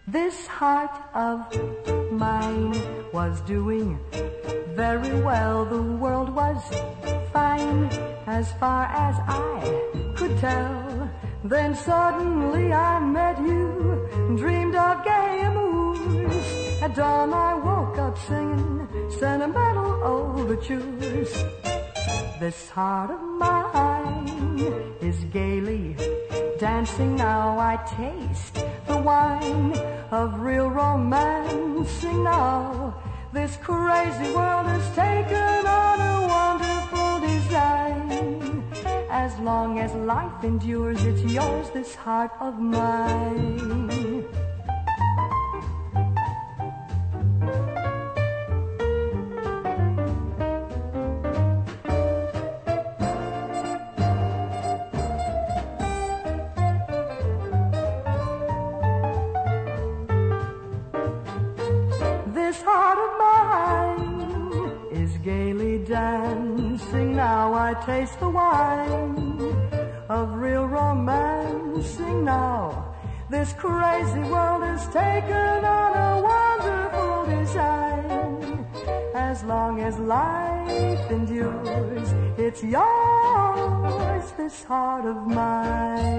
This heart of mine was doing very well. The world was fine as far as I could tell. Then suddenly I met you, dreamed of gay moves. At dawn I woke up singing sentimental overtures. This heart of mine is gaily dancing now. I taste the wine of real romancing now. This crazy world has taken on a wonderful design. As long as life endures, it's yours, this heart of mine. This heart of mine is gaily dancing now. I taste the wine of real romancing now. This crazy world has taken on a wonderful design. As long as life endures, it's yours, this heart of mine.